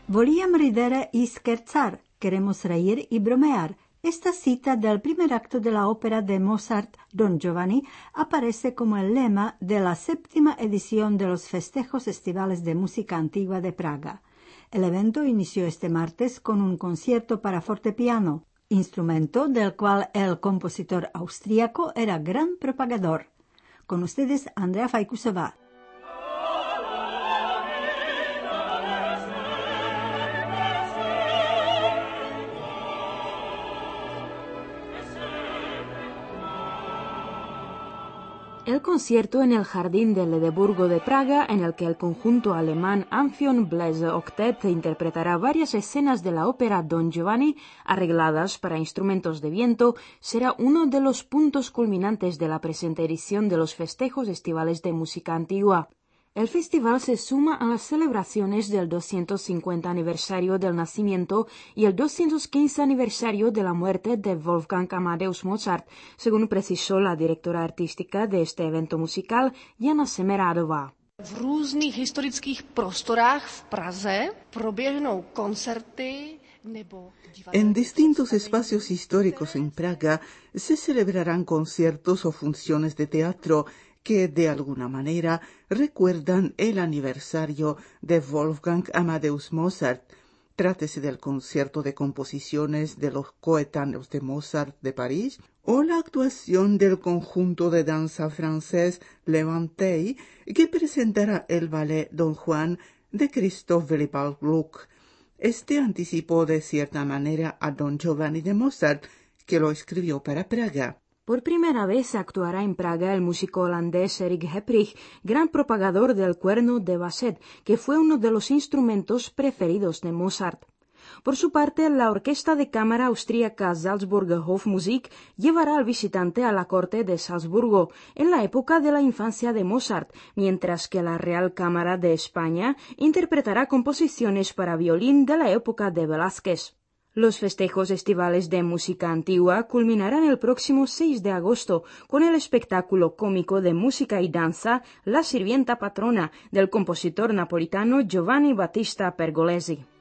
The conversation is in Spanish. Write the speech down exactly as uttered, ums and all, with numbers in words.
Volíam ridere y scherzar, queremos reír y bromear. Esta cita del primer acto de la ópera de Mozart, Don Giovanni, aparece como el lema de la séptima edición de los Festejos Estivales de Música Antigua de Praga. El evento inició este martes con un concierto para fortepiano, instrumento del cual el compositor austríaco era gran propagador. Con ustedes, Andrea Fajkusová. El concierto en el Jardín del Edeburgo de Praga, en el que el conjunto alemán Amphion Bläser Octet interpretará varias escenas de la ópera Don Giovanni, arregladas para instrumentos de viento, será uno de los puntos culminantes de la presente edición de los Festejos Estivales de Música Antigua. El festival se suma a las celebraciones del doscientos cincuenta aniversario del nacimiento y el doscientos quince aniversario de la muerte de Wolfgang Amadeus Mozart, según precisó la directora artística de este evento musical, Jana Semerádová. V různých historických prostorách v Praze proběhnou koncerty nebo En distintos espacios históricos en Praga se celebrarán conciertos o funciones de teatro que de alguna manera recuerdan el aniversario de Wolfgang Amadeus Mozart. Trátese del concierto de composiciones de los coetáneos de Mozart de París o la actuación del conjunto de danza francés Levantey, que presentará el ballet Don Juan de Christoph Willibald Gluck. Este anticipó de cierta manera a Don Giovanni de Mozart, que lo escribió para Praga. Por primera vez actuará en Praga el músico holandés Erik Heprich, gran propagador del cuerno de Basset, que fue uno de los instrumentos preferidos de Mozart. Por su parte, la orquesta de cámara austríaca Salzburger Hofmusik llevará al visitante a la corte de Salzburgo, en la época de la infancia de Mozart, mientras que la Real Cámara de España interpretará composiciones para violín de la época de Velázquez. Los festejos estivales de música antigua culminarán el próximo seis de agosto con el espectáculo cómico de música y danza La sirvienta patrona del compositor napolitano Giovanni Battista Pergolesi.